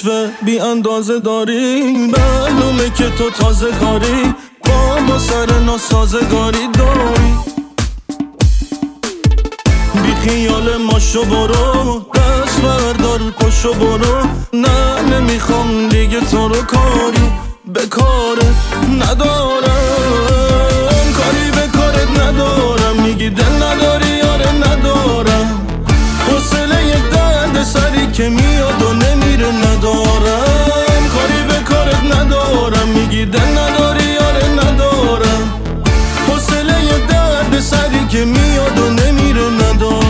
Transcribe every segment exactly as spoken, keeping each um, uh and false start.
رشوه بی اندازه داری، معلومه که تو تازه کاری، با ما سر ناسازگاری داری. بی خیال ماشو برو، دست بردار پشو برو، نه نمیخوام دیگه تو رو، کاری به کارت ندارم، کاری به کارت ندارم. میگی دل نداری، یاره ندارم، حوصله یه درد سری که میاد و نمیره ندارم، کاری به کارت ندارم. میگی دل نداری، یاره ندارم، حوصله یه درد سری که میاد و نمیره ندارم.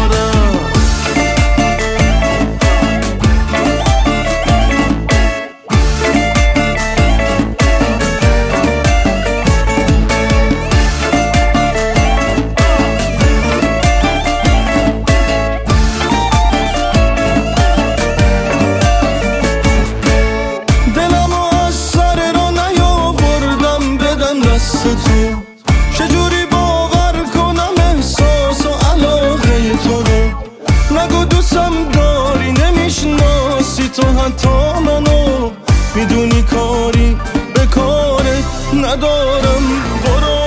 چجوری باور کنم احساس و علاقه تو رو؟ نگو دوستم داری، نمیشناسی تو حتی منو، میدونی کاری به کارت ندارم، برو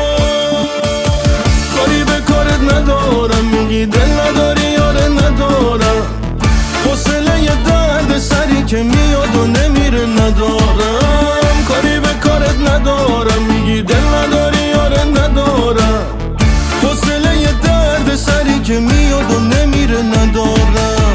کاری به کارت ندارم. میگی دل نداری، یاره ندارم، حوصله یه درد سری که میاد و نمیره ندارم، کاری به کارت ندارم. میگی دل نداری، یاره ندارم، حوصله یه درد سری که میاد و نمیره ندارم.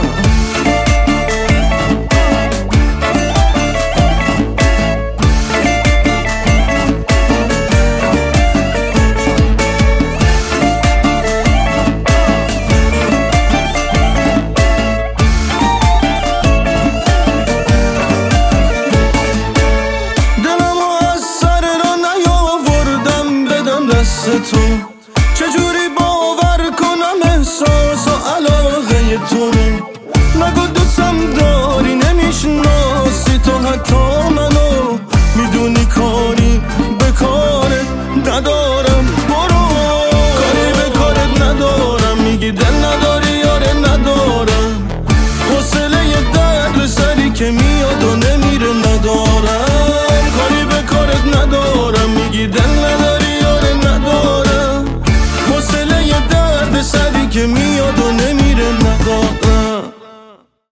تو چجوری باور کنم احساس و علاقه تو رو؟ نگو دوستم داری، نمیشناسی تو حتی منو، میدونی کاری به کارت ندارم، برو کاری به کارت ندارم. میگی دل نداری، یاره ندارم، حوصله یه درد سری که میاد و نمیره ندارم، کاری به کارت ندارم. میگی دل نداری، سری که میاد و نمیره ندارم.